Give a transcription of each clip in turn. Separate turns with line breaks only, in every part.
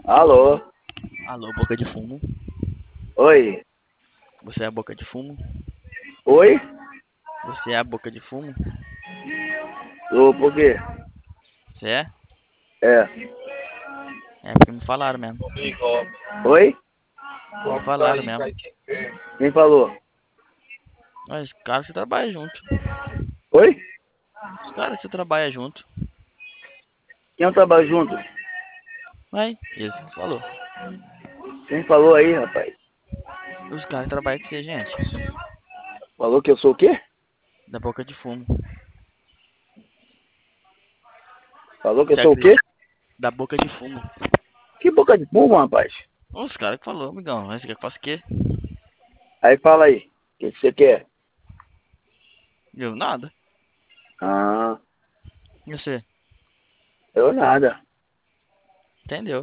Alô?
Alô, boca de fumo.
Oi?
Você é a boca de fumo?
Oi?
Você é a boca de fumo?
Ô, por quê?
Você é?
É.
É porque me falaram mesmo.
Oi?
Me falaram mesmo.
Quem falou?
Mas, cara, você trabalha junto.
Oi?
Os caras que você trabalha junto.
Quem trabalha junto?
Mas, isso que falou.
Quem falou aí, rapaz?
Os caras que trabalham com você, gente.
Falou que eu sou o quê?
Da boca de fumo.
Falou que eu
Você
sou o quê?
acredita? Da boca de fumo.
Que boca de fumo, rapaz?
Os caras que falou, amigão. Mas você quer que eu faça o quê?
Aí fala aí. O que você quer?
Eu nada.
Ah,
E você?
eu nada.
Entendeu?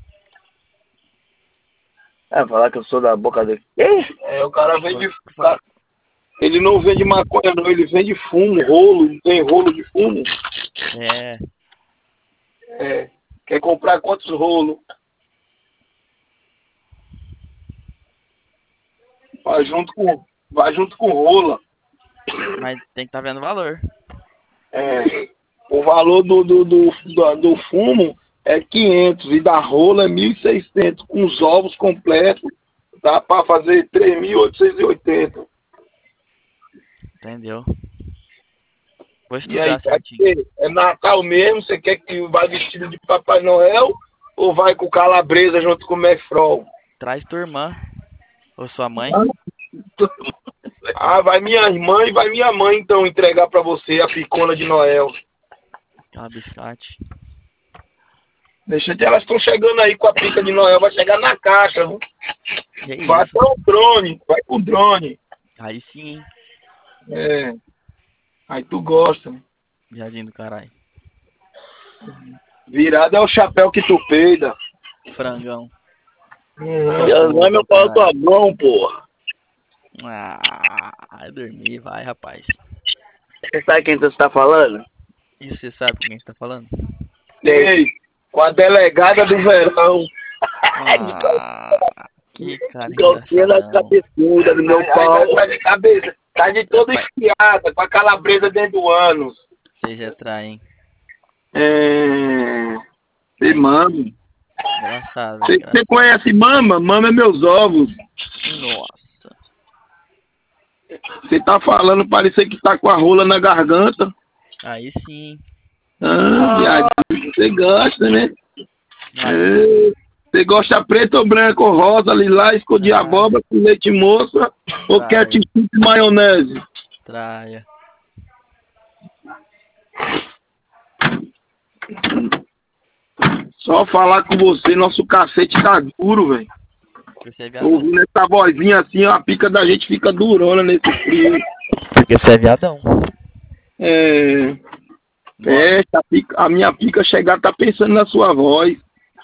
É, falar que eu sou da boca dele. Quê?
É, o cara vende.
Fala.
Ele não vende maconha, não, ele vende fumo, rolo, não tem rolo de fumo.
É.
É, quer comprar quantos rolos? Vai junto com rola.
Mas tem que tá vendo o valor.
É, o valor do fumo é 500 e da rola é 1.600 com os ovos completos, dá para fazer 3.880.
Entendeu? Vou
E aí,
estudar
vai
certinho.
ter, é Natal mesmo? Você quer que vá vestido de Papai Noel ou vai com calabresa junto com o Mefrol?
Traz tua irmã. Ou sua mãe.
Ah, vai minha irmã e vai minha mãe então entregar para você a picona de Noel.
Aquela biscate.
Deixa de elas estão chegando aí com a pica de Noel, vai chegar na caixa, viu?
Que
Vai
isso?
até o drone, vai com o drone.
Aí sim.
É, aí tu gosta, né?
Jardim do caralho.
Virado é o chapéu que tu peida.
Frangão.
Meu
Pô,
nome é
do
Paulo
caralho.
Tuabrão, porra.
Vai dormir, vai, rapaz.
Você sabe quem você tá falando?
E você sabe com quem você tá falando?
Ei, com a delegada do verão.
Que cara
Calcinha
engraçadão.
cabeçuda do meu pau.
Tá de cabeça, tá de toda
Rapaz,
esfiada, com a calabresa dentro do ânus.
você já trai, hein?
É, você
Aí
mama.
sim. Engraçado, velho.
Você
Engraçado.
conhece mama? Mama é meus ovos.
Nossa.
Você tá falando, parecer que tá com a rola na garganta.
Aí sim.
Ah, viadinho, você gosta, né?
Aí
É,
sim.
você gosta preto ou branco, rosa, lilás, cor de
Ah,
abóbora, com leite moça ou
traia.
ketchup e maionese?
Traia.
Só falar com você, nosso cacete tá duro, velho.
Você é viadão.
Ouvindo essa vozinha assim, a pica da gente fica durona nesse frio.
Porque você é viadão.
É,
Mole.
a minha pica chegar tá pensando na sua voz.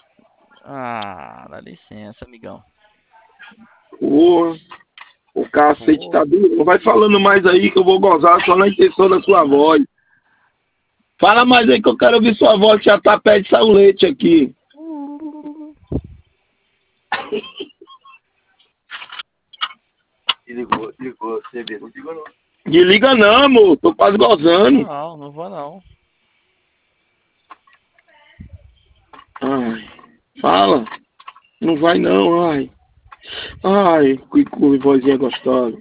Dá licença, amigão.
Porra, o cacete
Pô.
tá duro. Vai falando mais aí que eu vou gozar só na intenção da sua voz. Fala mais aí que eu quero ouvir sua voz, que já tá perto de sair o leite aqui.
Desligou, você vê, não ligou não.
Desliga não, amor. Tô quase gozando.
Não, não vou não.
Ai, fala. Não vai não, ai. Ai, que vozinha gostosa.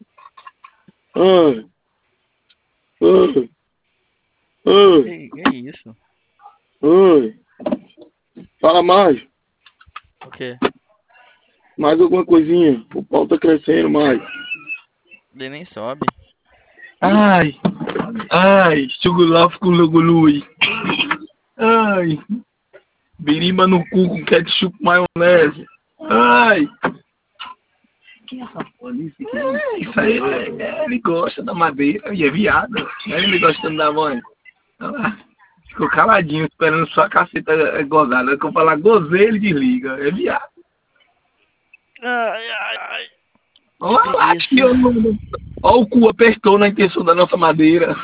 Ai, ai, ai,
Que isso?
ai. Fala mais.
O quê?
Mais alguma coisinha. O pau tá crescendo mais.
Ele nem sobe.
Ai, ai, chugulaf com lugului. Ai, birima no cu com ketchup maionese. Ai. Quem é essa polícia aqui? Isso aí, ele gosta da madeira e é viado. Não é ele gostando da mãe. Ah, ficou caladinho, esperando sua caceta gozada. Quando eu falar gozei, ele desliga. É viado.
Ai, ai, ai.
Olha lá,
Preguiça.
que eu não... Olha o cu apertou na intenção da nossa madeira.